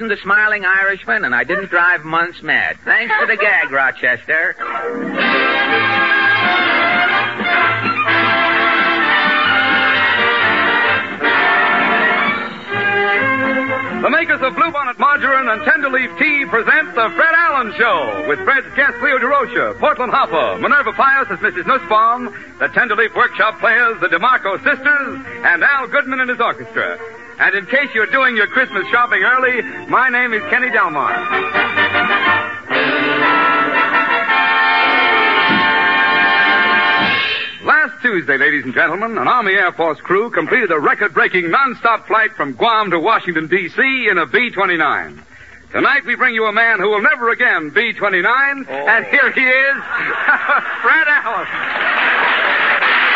wasn't a smiling Irishman, and I didn't drive months mad. Thanks for the gag, Rochester. The makers of Bluebonnet Margarine and Tenderleaf Tea present The Fred Allen Show with Fred's guests Leo DeRocha, Portland Hopper, Minerva Pius as Mrs. Nussbaum, the Tenderleaf Workshop Players, the DeMarco Sisters, and Al Goodman and his orchestra. And in case you're doing your Christmas shopping early, my name is Kenny Delmar. Last Tuesday, ladies and gentlemen, an Army Air Force crew completed a record-breaking non-stop flight from Guam to Washington, D.C. in a B-29. Tonight we bring you a man who will never again be 29, and here he is, Fred Allen.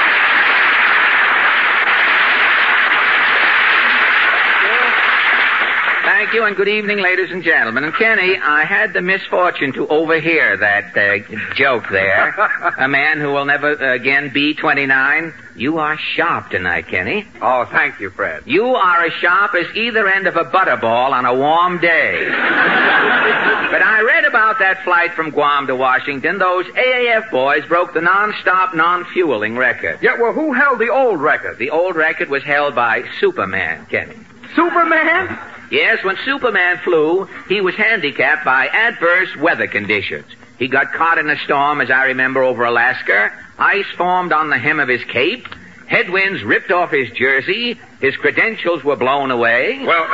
Thank you, and good evening, ladies and gentlemen. And Kenny, I had the misfortune to overhear that joke there. A man who will never again be 29. You are sharp tonight, Kenny. Oh, thank you, Fred. You are as sharp as either end of a butterball on a warm day. But I read about that flight from Guam to Washington. Those AAF boys broke the non-stop, non-fueling record. Yeah, well, who held the old record? The old record was held by Superman, Kenny. Superman? Yes, when Superman flew, he was handicapped by adverse weather conditions. He got caught in a storm, as I remember, over Alaska. Ice formed on the hem of his cape. Headwinds ripped off his jersey. His credentials were blown away. Well,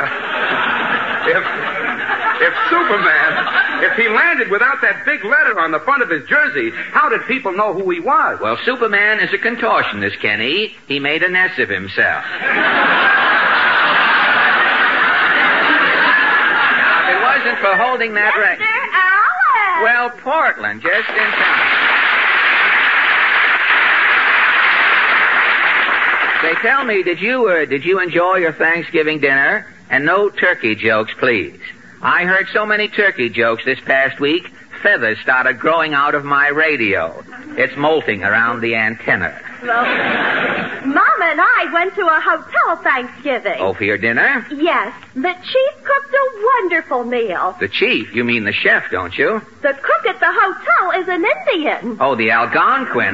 if Superman, if he landed without that big letter on the front of his jersey, how did people know who he was? Well, Superman is a contortionist, Kenny. He made a mess of himself. For holding that record. Mr. Allen! Well, Portland, just in time. Say, tell me, did you enjoy your Thanksgiving dinner? And no turkey jokes, please. I heard so many turkey jokes this past week, feathers started growing out of my radio. It's molting around the antenna. Well, Mama and I went to a hotel Thanksgiving. Oh, for your dinner? Yes. The chief cooked a wonderful meal. The chief? You mean the chef, don't you? The cook at the hotel is an Indian. Oh, the Algonquin.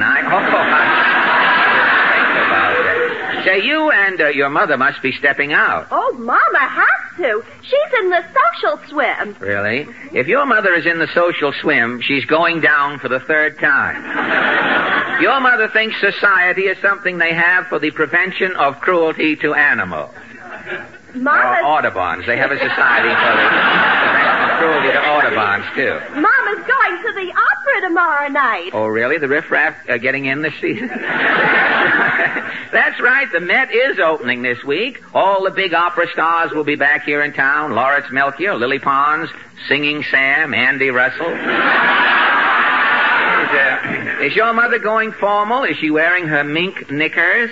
Say, you and your mother must be stepping out. Oh, Mama has to. She's in the social swim. Really? If your mother is in the social swim, she's going down for the third time. Your mother thinks society is something they have for the prevention of cruelty to animals. Mama's... Audubons. They have a society for the prevention of cruelty to Audubons, too. Mama's going to the opera tomorrow night. Oh, really? The riffraff getting in this season? That's right. The Met is opening this week. All the big opera stars will be back here in town. Lawrence Melchior, Lily Pons, Singing Sam, Andy Russell. Is your mother going formal? Is she wearing her mink knickers?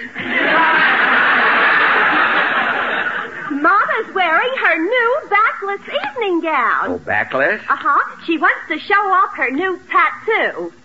Mama's wearing her new backless evening gown. Oh, backless? Uh-huh. She wants to show off her new tattoo.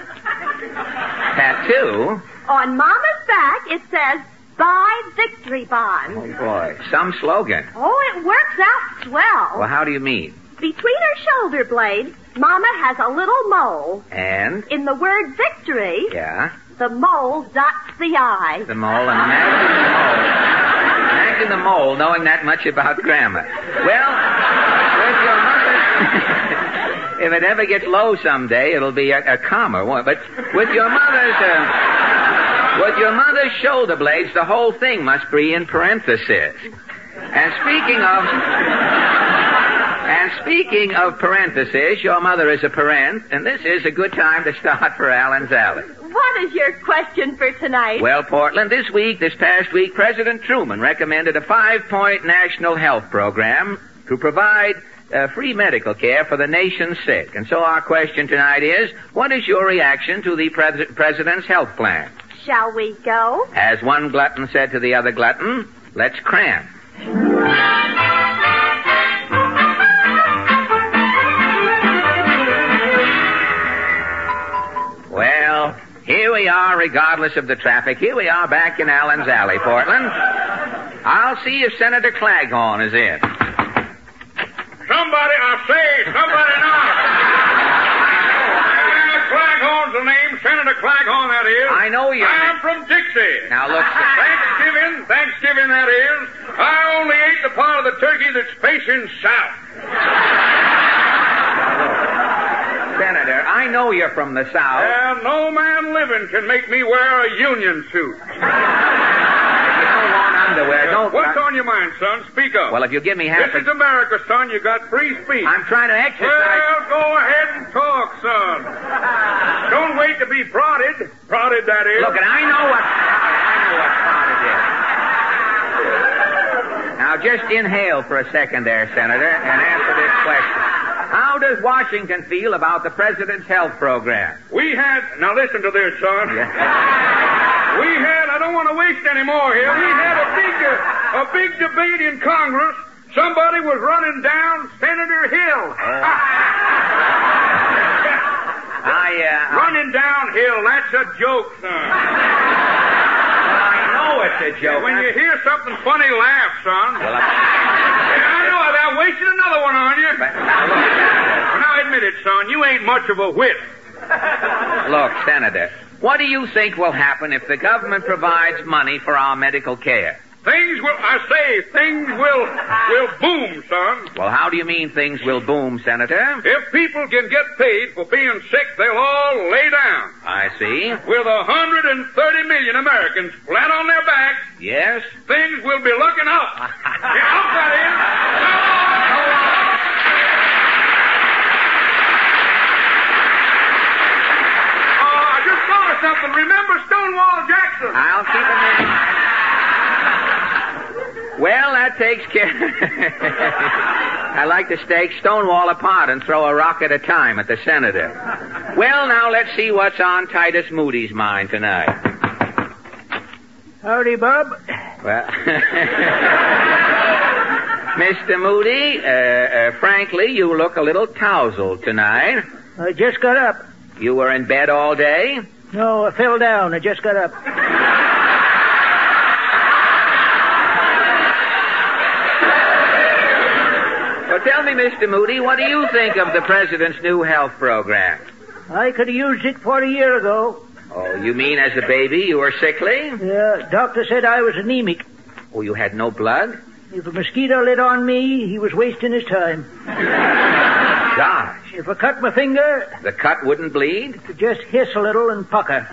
Tattoo? On Mama's back, it says, "Buy Victory Bonds." Oh, boy. Some slogan. Oh, it works out swell. Well, how do you mean? Between her shoulder blades, Mama has a little mole. And? In the word victory, yeah, the mole dots the I. The mole, and imagine the mole knowing that much about grammar. Well, with your mother, if it ever gets low someday, it'll be a comma. But with your mother's shoulder blades, the whole thing must be in parentheses. And speaking of parentheses, your mother is a parent, and this is a good time to start for Allen's Alley. What is your question for tonight? Well, Portland, this past week, President Truman recommended a 5-point national health program to provide free medical care for the nation's sick. And so our question tonight is, what is your reaction to the president's health plan? Shall we go? As one glutton said to the other glutton, let's cram. Well, here we are, regardless of the traffic. Here we are back in Allen's Alley, Portland. I'll see if Senator Claghorn is in. say, somebody knock. Claghorn's the name, Senator Claghorn, that is. I know you. I'm from Dixie. Now, look, Thanksgiving, that is. I only ate the part of the turkey that's facing south. Senator, I know you're from the South. And no man living can make me wear a union suit. You don't want underwear, don't you? What's on your mind, son? Speak up. Well, if you give me half This is America, son. You got free speech. I'm trying to exercise... Well, go ahead and talk, son. Don't wait to be prodded. Prodded, that is. Look, and I know what prodded is. Now, just inhale for a second there, Senator, and answer this question. How does Washington feel about the President's health program? Now listen to this, son. Yeah. I don't want to waste any more here. We had a big debate in Congress. Somebody was running down Senator Hill. Running downhill, that's a joke, son. I know it's a joke. When you hear something funny, laugh, son. Well, I know I wasted another one on you. Now admit it, son, you ain't much of a wit. Look, Senator, what do you think will happen if the government provides money for our medical care? Things will boom, son. Well, how do you mean things will boom, Senator? If people can get paid for being sick, they'll all lay down. I see. With 130 million Americans flat on their backs, yes, things will be looking up. Up, that is. I just thought of something. Remember Stonewall Jackson? I'll keep him in mind. Well, that takes care. I like to stake Stonewall apart and throw a rock at a time at the Senator. Well, now let's see what's on Titus Moody's mind tonight. Howdy, Bob. Well, Mr. Moody, frankly, you look a little tousled tonight. I just got up. You were in bed all day? No, I fell down. I just got up. Well, tell me, Mr. Moody, what do you think of the President's new health program? I could have used it 40 years ago. Oh, you mean as a baby you were sickly? Yeah, doctor said I was anemic. Oh, you had no blood? If a mosquito lit on me, he was wasting his time. Gosh. If I cut my finger... The cut wouldn't bleed? To just hiss a little and pucker.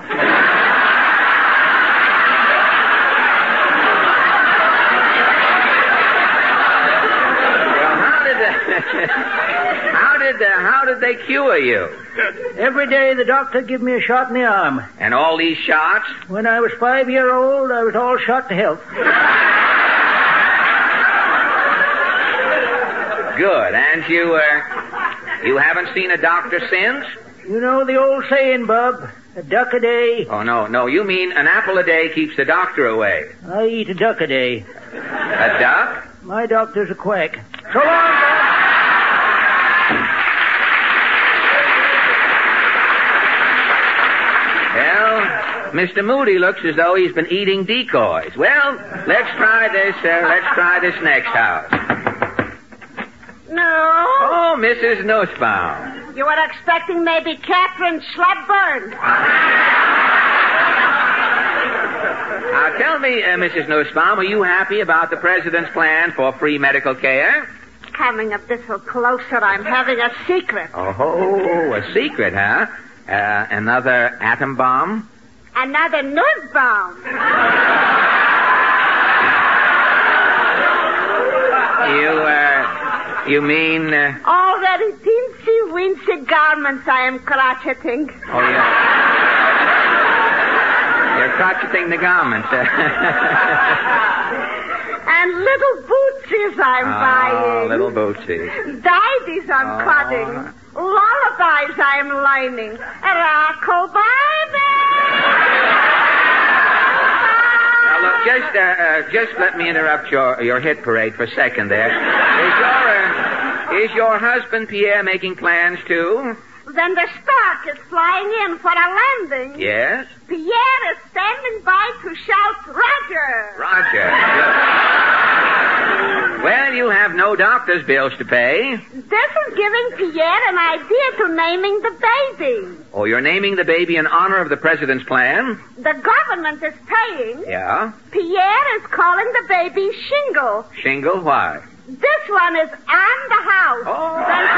How did they cure you? Every day the doctor give me a shot in the arm. And all these shots? When I was 5-year-old, I was all shot to health. Good. And you haven't seen a doctor since? You know the old saying, Bub, a duck a day. Oh, no, you mean an apple a day keeps the doctor away. I eat a duck a day. A duck? My doctor's a quack. So long, Bub. Well, Mr. Moody looks as though he's been eating decoys. Well, let's try this next house. No. Oh, Mrs. Nussbaum. You were expecting maybe Catherine Schlepburn. Now, tell me, Mrs. Nussbaum, are you happy about the President's plan for free medical care? Coming a bit closer, I'm having a secret. Oh, a secret, huh? Another atom bomb? Another Nussbaum. You mean... Already teensy-weensy garments I am crotcheting. Oh, yeah. You're crotcheting the garments. And little bootsies I'm buying. Little bootsies. Didies I'm cutting. Lullabies I'm lining. Rockabye. Now, look, just let me interrupt your hit parade for a second there. Is your husband, Pierre, making plans, too? Then the Stark is flying in for a landing. Yes? Pierre is standing by to shout, Roger! Roger. Well, you have no doctor's bills to pay. This is giving Pierre an idea to naming the baby. Oh, you're naming the baby in honor of the president's plan? The government is paying. Yeah? Pierre is calling the baby Shingle. Shingle? Why? This one is on the house. Oh.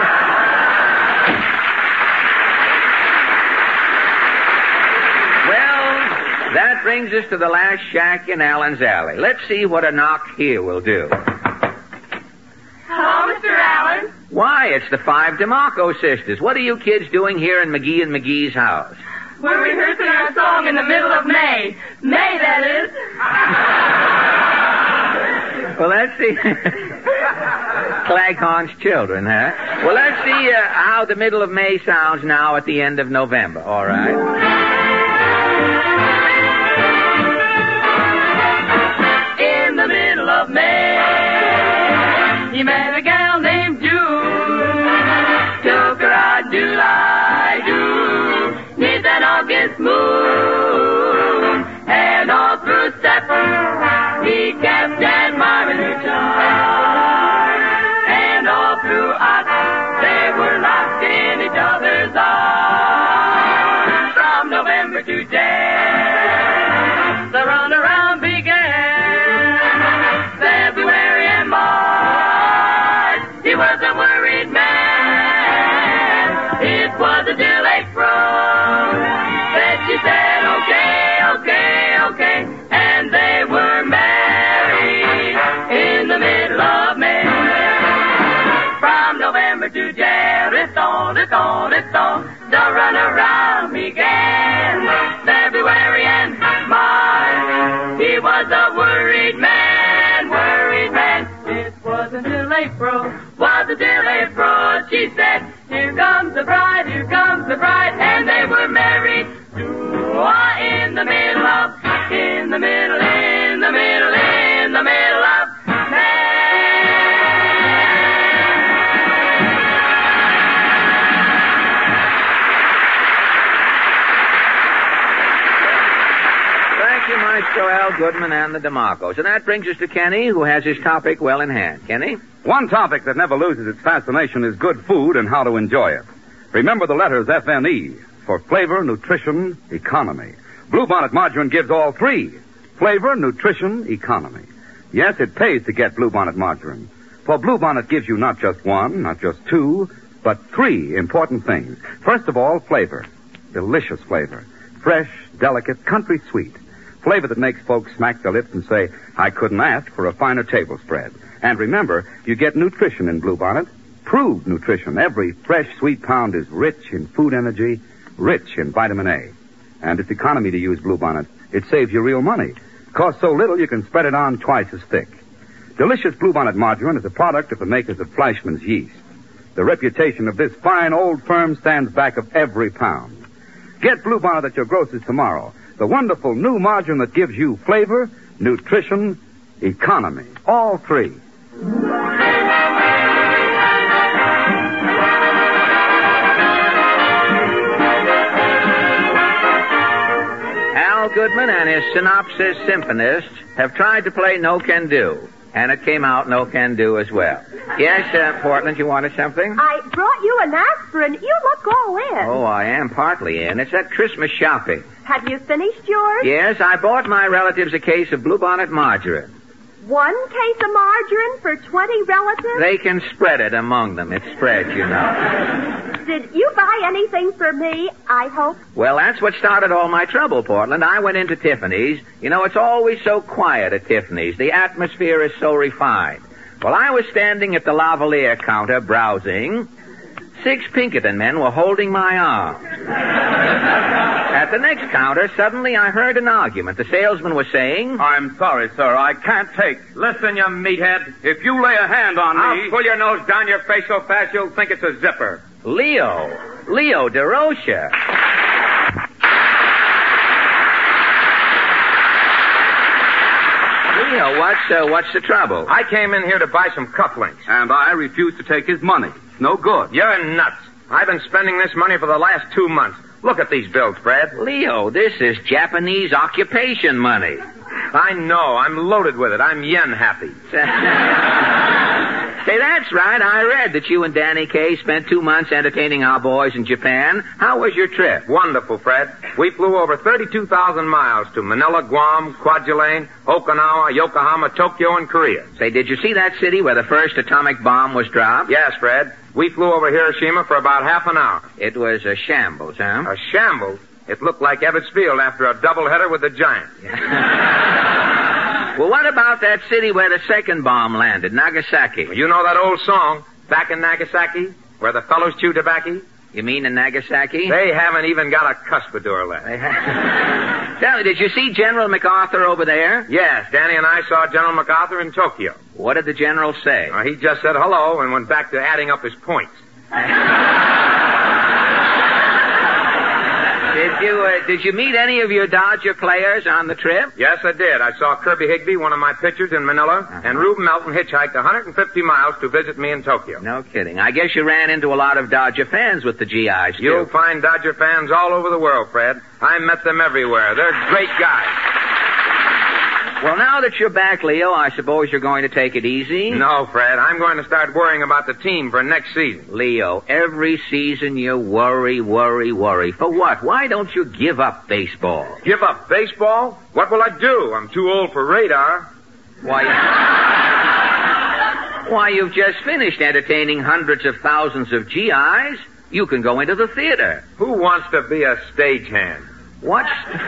Well, that brings us to the last shack in Allen's Alley. Let's see what a knock here will do. Hello, Mr. Allen. Why, it's the 5 DeMarco sisters. What are you kids doing here in McGee and McGee's house? We're rehearsing our song in the middle of May. May, that is. Well, let's see. Claghorn's children, huh? Well, let's see how the middle of May sounds now at the end of November, all right? In the middle of May, he met a gal named June. Took her out July, neath an August moon. And all through September, he kept admiring her charm. And all throughout, they were locked in each other's arms. From November to January, the runaround began. February and March, he was a worried man. It was until April that she said, okay, and they were married in the middle of May. From November to January, it's on, the runaround began. February and March, he was a worried man. It was until April, she said, here comes the bride, and they were married in the middle of May. Thank you, Maestro Al Goodman and the DeMarcos. And that brings us to Kenny, who has his topic well in hand. Kenny? One topic that never loses its fascination is good food and how to enjoy it. Remember the letters FNE for flavor, nutrition, economy. Bluebonnet Margarine gives all three. Flavor, nutrition, economy. Yes, it pays to get Bluebonnet Margarine. For Bluebonnet gives you not just one, not just two, but three important things. First of all, flavor. Delicious flavor. Fresh, delicate, country sweet. Flavor that makes folks smack their lips and say, I couldn't ask for a finer table spread. And remember, you get nutrition in Bluebonnet. Proved nutrition. Every fresh, sweet pound is rich in food energy, rich in vitamin A. And it's economy to use Bluebonnet. It saves you real money. It costs so little you can spread it on twice as thick. Delicious Bluebonnet Margarine is a product of the makers of Fleischmann's Yeast. The reputation of this fine old firm stands back of every pound. Get Bluebonnet at your grocer's tomorrow. The wonderful new margarine that gives you flavor, nutrition, economy. All three. Al Goodman and his synopsis symphonists have tried to play No Can Do, and it came out No Can Do as well. Yes, Portland, you wanted something? I brought you an aspirin. You look all in. Oh, I am partly in. It's that Christmas shopping. Have you finished yours? Yes, I bought my relatives a case of Bluebonnet Margarine. One case of margarine for 20 relatives? They can spread it among them. It's spread, you know. Did you buy anything for me, I hope? Well, that's what started all my trouble, Portland. I went into Tiffany's. You know, it's always so quiet at Tiffany's. The atmosphere is so refined. Well, I was standing at the lavalier counter browsing. 6 Pinkerton men were holding my arm. At the next counter, suddenly I heard an argument. The salesman was saying, I'm sorry, sir. I can't take. Listen, you meathead. If you lay a hand on me... I'll pull your nose down your face so fast you'll think it's a zipper. Leo DeRocha. Leo, what's the trouble? I came in here to buy some cufflinks. And I refuse to take his money. No good. You're nuts. I've been spending this money for the last 2 months. Look at these bills, Fred. Leo, this is Japanese occupation money. I know. I'm loaded with it. I'm yen happy. Say, that's right. I read that you and Danny Kaye spent 2 months entertaining our boys in Japan. How was your trip? Wonderful, Fred. We flew over 32,000 miles to Manila, Guam, Kwajalein, Okinawa, Yokohama, Tokyo, and Korea. Say, did you see that city where the first atomic bomb was dropped? Yes, Fred. We flew over Hiroshima for about half an hour. It was a shambles, huh? A shambles? It looked like Ebbets Field after a doubleheader with the Giants. Well, what about that city where the second bomb landed, Nagasaki? You know that old song, Back in Nagasaki, where the fellows chew tobacco? You mean in Nagasaki? They haven't even got a cuspidor left. Tell me, did you see General MacArthur over there? Yes, Danny and I saw General MacArthur in Tokyo. What did the general say? He just said hello and went back to adding up his points. Did you meet any of your Dodger players on the trip? Yes, I did. I saw Kirby Higbee, one of my pitchers in Manila, and Rube Melton hitchhiked 150 miles to visit me in Tokyo. No kidding. I guess you ran into a lot of Dodger fans with the GIs, too. You'll find Dodger fans all over the world, Fred. I met them everywhere. They're great guys. Well, now that you're back, Leo, I suppose you're going to take it easy? No, Fred. I'm going to start worrying about the team for next season. Leo, every season you worry. For what? Why don't you give up baseball? Give up baseball? What will I do? I'm too old for radar. Why, you've just finished entertaining hundreds of thousands of GIs. You can go into the theater. Who wants to be a stagehand? What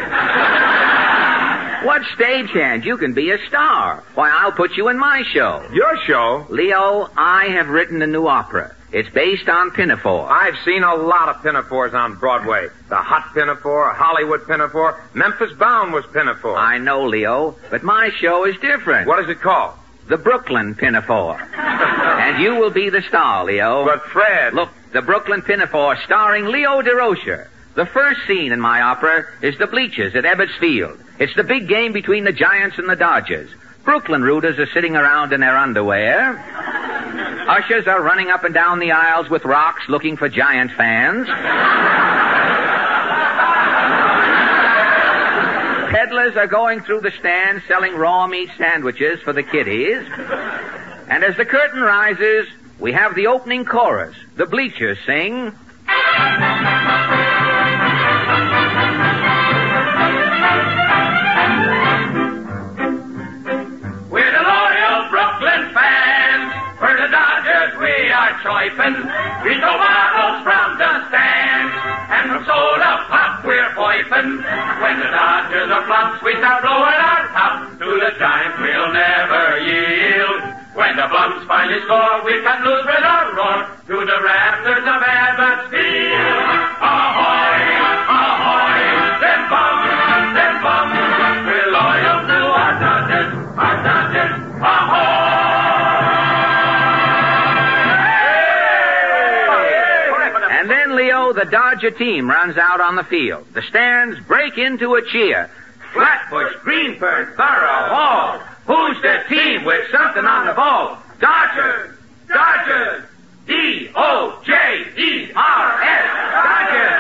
stagehand? You can be a star. Why, I'll put you in my show. Your show? Leo, I have written a new opera. It's based on Pinafore. I've seen a lot of Pinafores on Broadway. The Hot Pinafore, Hollywood Pinafore, Memphis Bound was Pinafore. I know, Leo, but my show is different. What is it called? The Brooklyn Pinafore. And you will be the star, Leo. But Fred... Look, the Brooklyn Pinafore starring Leo DeRocher. The first scene in my opera is the bleachers at Ebbets Field. It's the big game between the Giants and the Dodgers. Brooklyn rooters are sitting around in their underwear. Ushers are running up and down the aisles with rocks looking for Giant fans. Peddlers are going through the stands selling raw meat sandwiches for the kiddies. And as the curtain rises, we have the opening chorus. The bleachers sing... We're the loyal Brooklyn fans. For the Dodgers we are choiping. We throw bottles from the stands. And from soda pop we're poiping. When the Dodgers are flops, we start blowing our tops. To the Giants we'll never yield. When the Blums finally score, we cut loose with a roar. To the rafters of Ebbets Field. Ahoy, ahoy, them bums, we're loyal to our Dodgers, ahoy! And then, Leo, the Dodger team runs out on the field. The stands break into a cheer. Flatbush, Greenford, Thorough, Hall. Who's the team with something on the ball? Dodgers! Dodgers! D-O-J-E-R-S! Dodgers!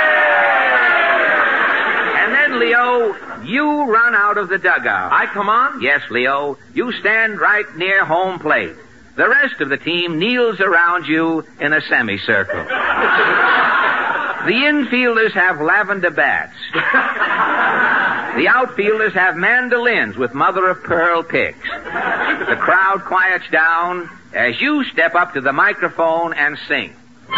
And then, Leo, you run out of the dugout. I come on? Yes, Leo. You stand right near home plate. The rest of the team kneels around you in a semicircle. The infielders have lavender bats. The outfielders have mandolins with mother-of-pearl picks. The crowd quiets down as you step up to the microphone and sing.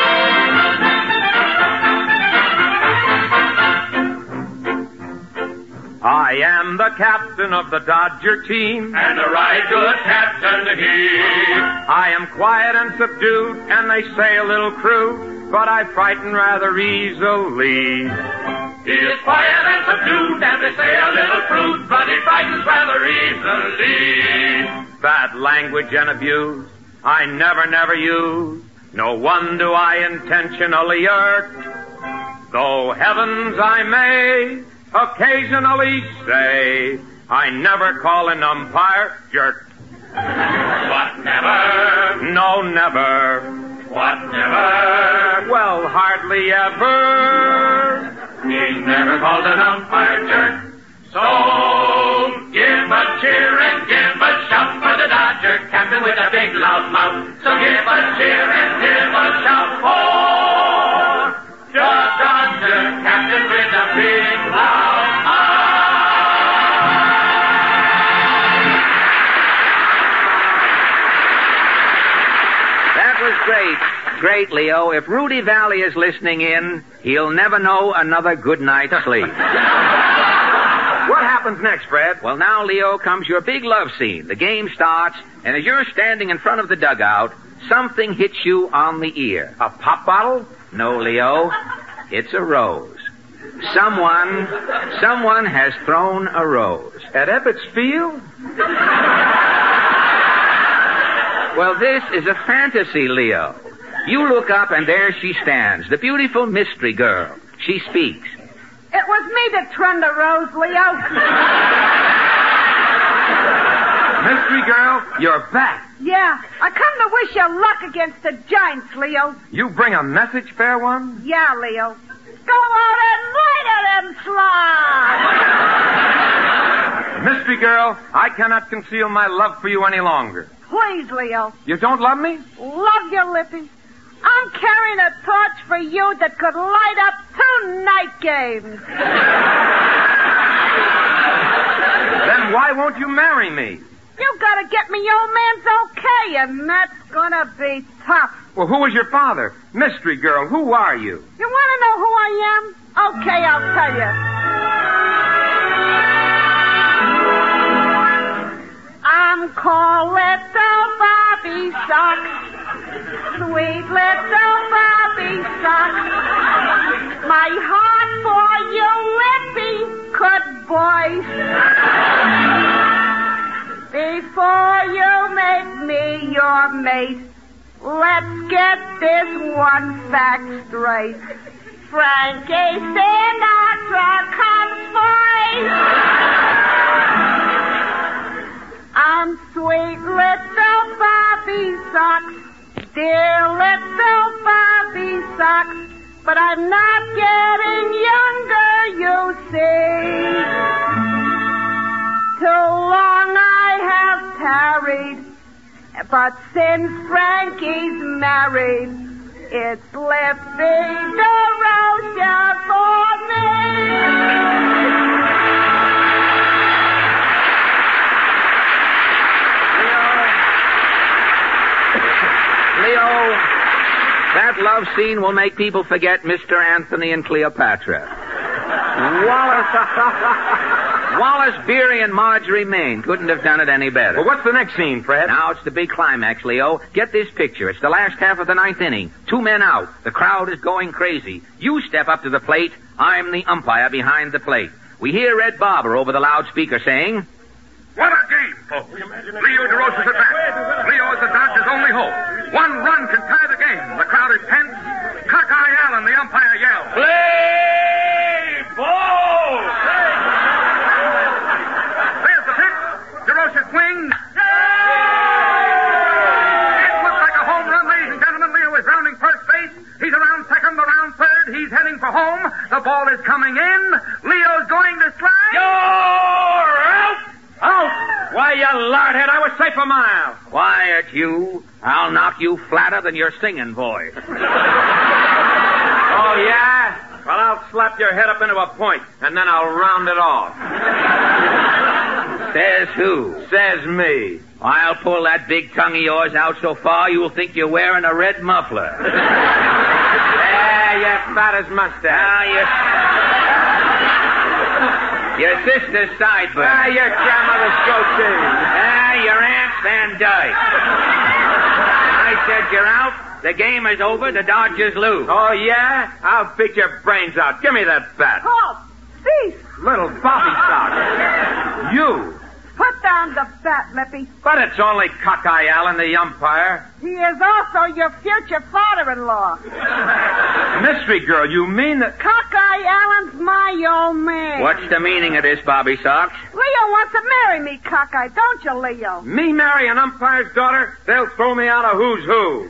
I am the captain of the Dodger team. And a right good captain he. I am quiet and subdued, and they say a little crude, but I frighten rather easily. He is quiet and subdued, and they say a little crude, but he frightens rather easily. Bad language and abuse I never use. No one do I intentionally irk. Though heavens I may occasionally say, I never call an umpire jerk. What, never? No, never. What, never? Well, hardly ever. He's never called an umpire jerk. So, give a cheer and give a shout for the Dodger captain. Dodger with a big loud mouth. So give a cheer and give a shout for the Dodger captain with a big loud mouth. That was great. Great, Leo. If Rudy Valley is listening in, he'll never know another good night's sleep. What happens next, Fred? Well, now, Leo, comes your big love scene. The game starts, and as you're standing in front of the dugout, something hits you on the ear. A pop bottle? No, Leo. It's a rose. Someone has thrown a rose. At Ebbets Field? Well, this is a fantasy, Leo. You look up, and there she stands, the beautiful mystery girl. She speaks. It was me that trun the rose, Leo. Mystery girl, you're back. Yeah, I come to wish you luck against the Giants, Leo. You bring a message, fair one? Yeah, Leo. Go out and light them slugs! Mystery girl, I cannot conceal my love for you any longer. Please, Leo. You don't love me? Love you, Lippy. I'm carrying a torch for you that could light up 2 night games. Then why won't you marry me? You gotta get me old man's okay, and that's gonna be tough. Well, who is your father? Mystery girl, who are you? You wanna know who I am? Okay, I'll tell you. I'm called Little Bobby Socks. Sweet little Bobby Socks. My heart for you, Lippy, could voice. Before you make me your mate, let's get this one fact straight. Frankie Sinatra comes first. I'm sweet little Bobby Socks, dear little Bobby Socks, but I'm not getting younger, you see. Too long I have tarried, but since Frankie's married, it's Lippy DeRocha for me. Leo, that love scene will make people forget Mr. Anthony and Cleopatra. Wallace Beery and Marjorie Main couldn't have done it any better. Well, what's the next scene, Fred? Now it's the big climax, Leo. Get this picture. It's the last half of the 9th inning. 2 men out. The crowd is going crazy. You step up to the plate. I'm the umpire behind the plate. We hear Red Barber over the loudspeaker saying, What a game, folks. Leo DeRocha's at bat. Leo is the Dodgers' only hope. 1 run can tie the game. The crowd is tense. Cockeye Allen, the umpire, yells. Play ball! There's the pitch. DeRocha swings. It looks like a home run, ladies and gentlemen. Leo is rounding first base. He's around second, around third. He's heading for home. The ball is coming in. Leo's going to strike. You're out! Out! Why, you lardhead, I was safe a mile. Quiet, you. I'll knock you flatter than your singing voice. Oh, yeah? Well, I'll slap your head up into a point, and then I'll round it off. Says who? Says me. I'll pull that big tongue of yours out so far you'll think you're wearing a red muffler. Yeah, you fat as mustache. Now your sister's sideburn. Ah, your grandmother's goatee. Your Aunt Van Dyke. I said you're out. The game is over. The Dodgers lose. Oh, yeah? I'll beat your brains out. Give me that bat. Halt! Cease! Little Bobby Sock. You. Put down the bat, Lippy. But it's only Cockeye Allen, the umpire. He is also your future father-in-law. Mystery girl, you mean that... Cockeye Allen's my old man. What's the meaning of this, Bobby Sox? Leo wants to marry me, Cockeye, don't you, Leo? Me marry an umpire's daughter? They'll throw me out of who's who.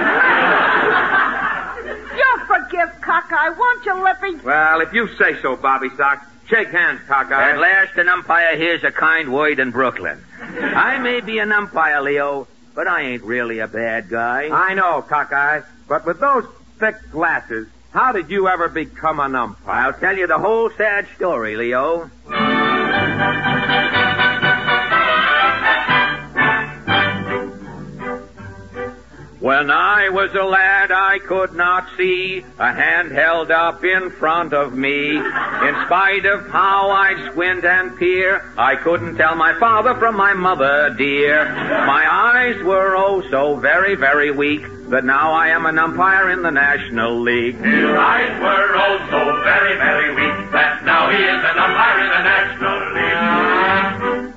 You'll forgive Cockeye, won't you, Lippy? Well, if you say so, Bobby Sox. Shake hands, Cockeye. At last, an umpire hears a kind word in Brooklyn. I may be an umpire, Leo, but I ain't really a bad guy. I know, Cockeye, but with those thick glasses, how did you ever become an umpire? I'll tell you the whole sad story, Leo. When I was a lad, I could not see a hand held up in front of me. In spite of how I squint and peer, I couldn't tell my father from my mother, dear. My eyes were oh so very, very weak, but now I am an umpire in the National League. His eyes were oh so very, very weak, but now he is an umpire in the National League.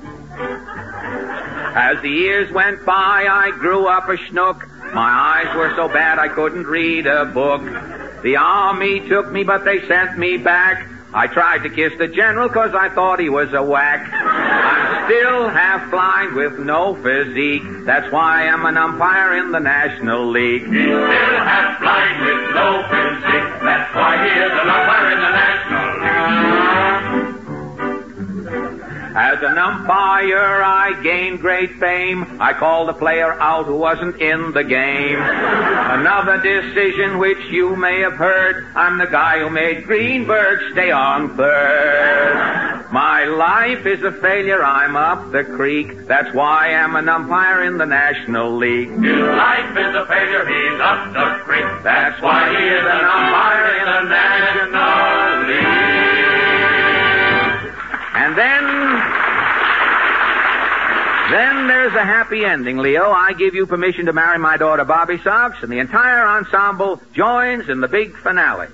As the years went by, I grew up a schnook. My eyes were so bad I couldn't read a book. The army took me, but they sent me back. I tried to kiss the general 'cause I thought he was a whack. I'm still half blind with no physique. That's why I'm an umpire in the National League. He's still half blind with no physique. That's why he is an umpire in the National League. As an umpire, I gained great fame. I called a player out who wasn't in the game. Another decision which you may have heard, I'm the guy who made Greenberg stay on third. My life is a failure, I'm up the creek. That's why I'm an umpire in the National League. His life is a failure, he's up the creek. That's why he is an umpire in the National League. And then there's a happy ending, Leo. I give you permission to marry my daughter, Bobby Sox, and the entire ensemble joins in the big finale.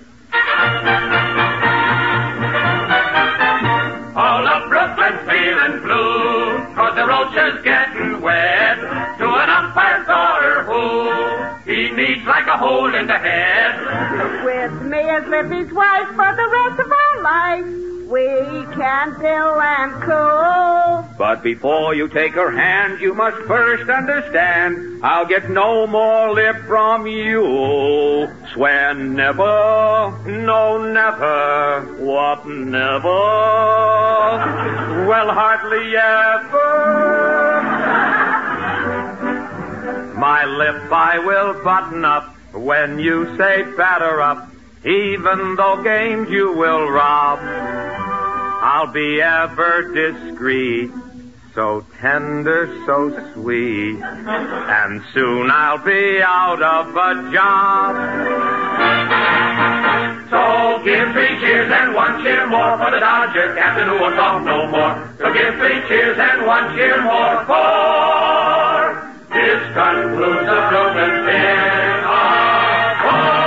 All of Brooklyn's feeling blue, 'cause the roaches getting wet. To an umpire's daughter who he needs like a hole in the head. With me as Lippy's wife for the rest of our life, we can pill and cool. But before you take her hand, you must first understand, I'll get no more lip from you. Swear never, no never, what never? Well, hardly ever. My lip I will button up when you say batter up, even though games you will rob. I'll be ever discreet, so tender, so sweet, and soon I'll be out of a job. So give 3 cheers and 1 cheer more for the Dodger captain who won't talk no more. So give 3 cheers and 1 cheer more for this concludes the Brooklyn Spin of War.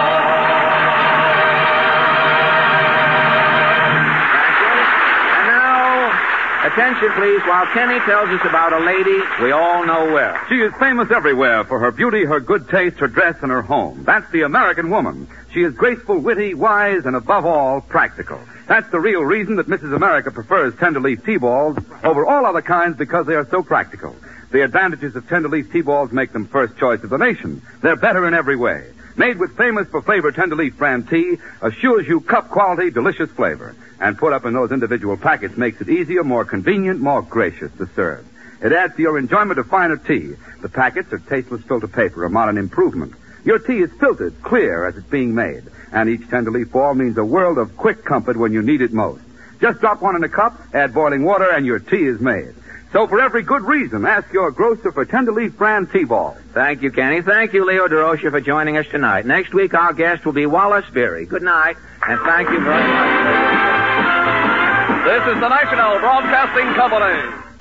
Attention, please, while Kenny tells us about a lady we all know well. She is famous everywhere for her beauty, her good taste, her dress, and her home. That's the American woman. She is graceful, witty, wise, and above all, practical. That's the real reason that Mrs. America prefers Tenderleaf T-Balls over all other kinds, because they are so practical. The advantages of Tenderleaf T-Balls make them first choice of the nation. They're better in every way. Made with famous for flavor Tenderleaf brand tea, assures you cup-quality, delicious flavor. And put up in those individual packets makes it easier, more convenient, more gracious to serve. It adds to your enjoyment of finer tea. The packets are tasteless filter paper, a modern improvement. Your tea is filtered, clear as it's being made. And each Tenderleaf ball means a world of quick comfort when you need it most. Just drop one in a cup, add boiling water, and your tea is made. So for every good reason, ask your grocer for Tenderleaf brand T-Balls. Thank you, Kenny. Thank you, Leo DeRocha, for joining us tonight. Next week, our guest will be Wallace Beery. Good night, and thank you very much. This is the National Broadcasting Company.